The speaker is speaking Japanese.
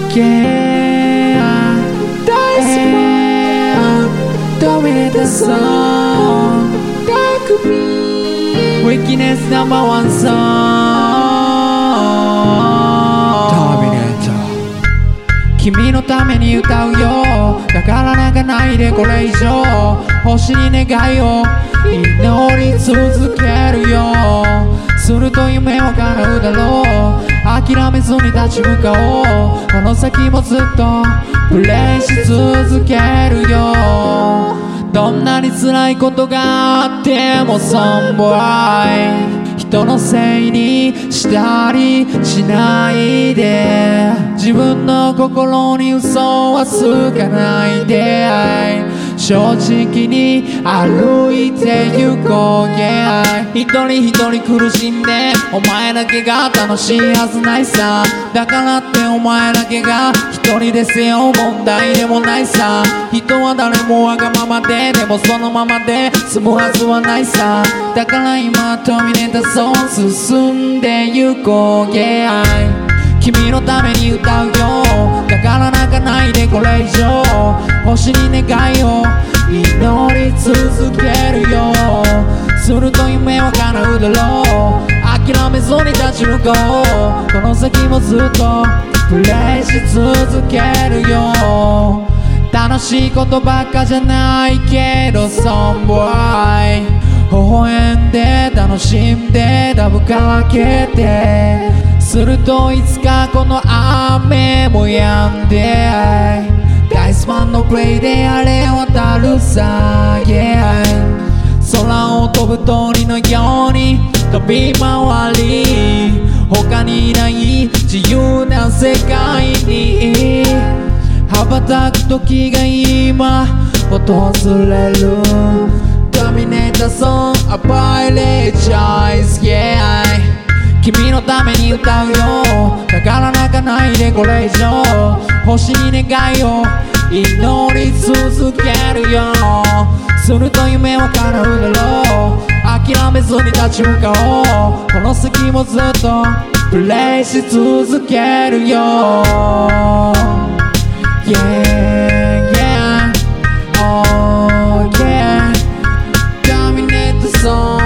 Yeah, Dominator song, that could be Weakness #1 song。Dominator。君のために歌うよ。だから泣かないでこれ以上。星に願いを祈り続けるよ。すると夢は叶うだろう。諦めずに立ち向かおう。この先もずっとプレイし続けるよ。どんなに辛いことがあっても Somebody 人のせいにしたりしないで。自分の心に嘘はつかないで。正直に歩いて行こう、yeah。 一人一人苦しんでお前だけが楽しいはずないさ。だからってお前だけが一人で背負う問題でもないさ。人は誰もわがままで、でもそのままで済むはずはないさ。だから今飛び出たそう進んで行こう、yeah。 君のために歌うよ。だから泣かないでこれ以上。星に願いを祈り続けるよ。すると夢は叶うだろう。諦めずに立ち向かおう。この先もずっとプレイし続けるよ。楽しいことばっかじゃないけど Somebody 微笑んで楽しんでダブかけて。するといつかこの雨も止んで。ダイスマンのプレイであれ渡るさ、yeah。 空を飛ぶ鳥のように飛び回り、他にない自由な世界に羽ばたく時が今訪れる。Dominator song, apologize, yeah。 君のために歌うよ。だから泣かないでこれ以上。星に願いを祈り続けるよ。すると夢は叶うだろう。諦めずに立ち向かおう。この先もずっとプレイし続けるよ。Yeah, yeah, oh yeah。 Dominator song